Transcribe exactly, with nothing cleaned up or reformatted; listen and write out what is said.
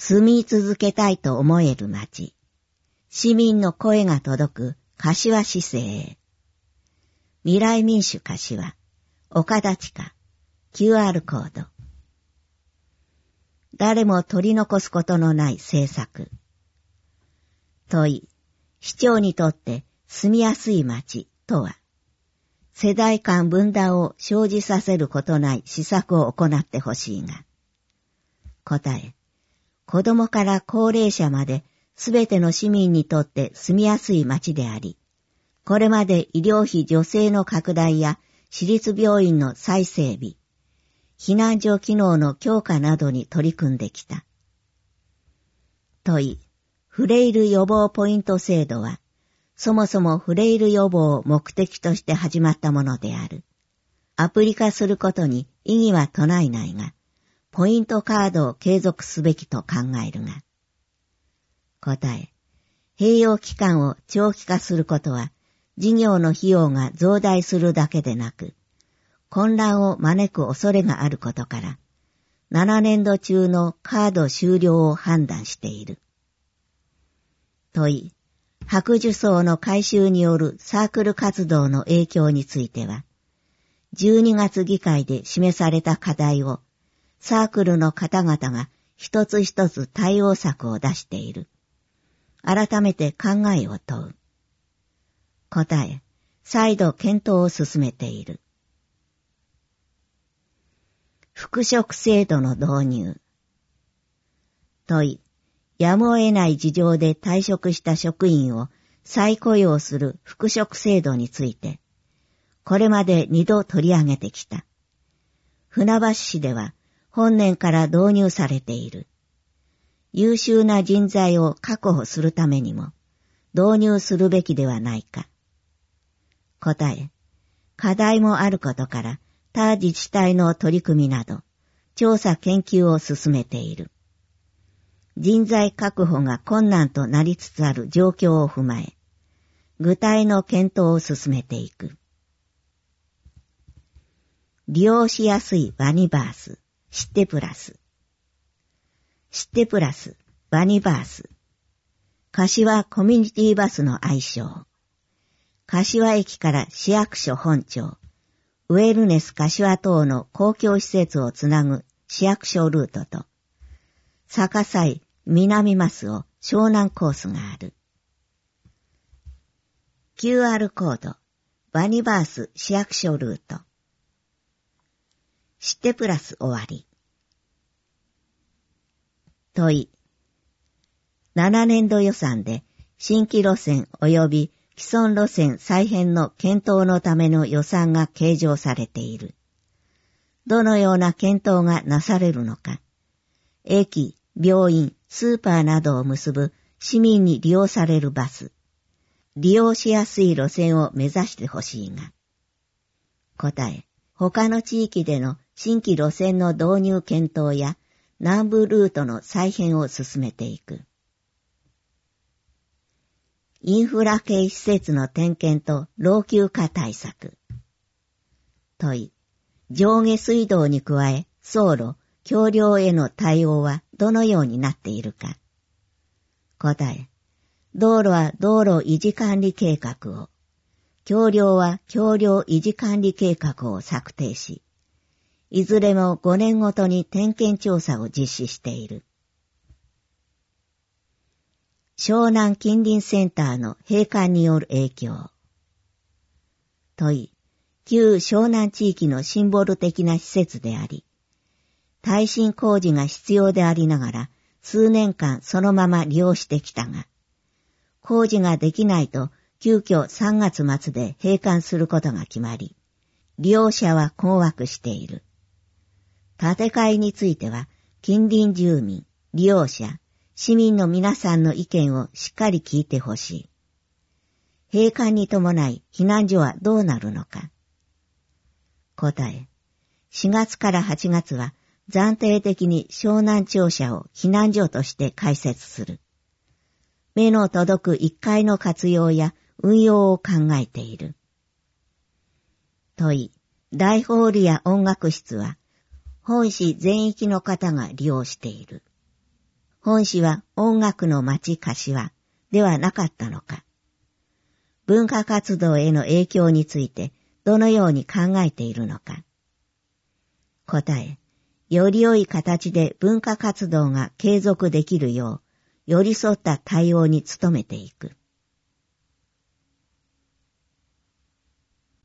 住み続けたいと思える町。市民の声が届く柏市政へ。未来民主柏、岡田地下、キューアール コード。誰も取り残すことのない政策。問い、市長にとって住みやすい町とは、世代間分断を生じさせることない施策を行ってほしいが。答え、子供から高齢者まで、すべての市民にとって住みやすい町であり、これまで医療費助成の拡大や私立病院の再整備、避難所機能の強化などに取り組んできた。問い、フレイル予防ポイント制度は、そもそもフレイル予防を目的として始まったものである。アプリ化することに意義は唱えないが、ポイントカードを継続すべきと考えるが。答え、併用期間を長期化することは、事業の費用が増大するだけでなく、混乱を招く恐れがあることから、ななねんど中のカード終了を判断している。問い、白寿草の改修によるサークル活動の影響については、じゅうにがつ議会で示された課題を、サークルの方々が一つ一つ対応策を出している。改めて考えを問う。答え、再度検討を進めている。復職制度の導入。問い、やむを得ない事情で退職した職員を再雇用する復職制度について、これまで二度取り上げてきた。船橋市では本年から導入されている。優秀な人材を確保するためにも導入するべきではないか。答え、課題もあることから他自治体の取り組みなど調査研究を進めている。人材確保が困難となりつつある状況を踏まえ、具体の検討を進めていく。利用しやすいバニバース、シッテプラス。シッテプラス、バニバース。柏コミュニティバスの愛称。柏駅から市役所本庁、ウェルネス柏等の公共施設をつなぐ市役所ルートと、逆西南増を湘南コースがある。キューアール コード、バニバース市役所ルート。シッテプラス終わり。問い。ななねんど予算で新規路線及び既存路線再編の検討のための予算が計上されている。どのような検討がなされるのか。駅、病院、スーパーなどを結ぶ市民に利用されるバス。利用しやすい路線を目指してほしいが。答え。他の地域での新規路線の導入検討や南部ルートの再編を進めていく。インフラ系施設の点検と老朽化対策。問い。上下水道に加え、送路、橋梁への対応はどのようになっているか。答え。道路は道路維持管理計画を、橋梁は橋梁維持管理計画を策定し、いずれもごねんごとに点検調査を実施している。湘南近隣センターの閉館による影響。問い、旧湘南地域のシンボル的な施設であり、耐震工事が必要でありながら数年間そのまま利用してきたが、工事ができないと急遽さんがつ末で閉館することが決まり、利用者は困惑している。建て替えについては近隣住民、利用者、市民の皆さんの意見をしっかり聞いてほしい。閉館に伴い避難所はどうなるのか。答え。しがつからはちがつは暫定的に湘南庁舎を避難所として開設する。目の届くいっかいの活用や運用を考えている。問い。大ホールや音楽室は本市全域の方が利用している。 本市は音楽の町柏ではなかったのか。文化活動への影響についてどのように考えているのか。答え、より良い形で文化活動が継続できるよう寄り添った対応に努めていく。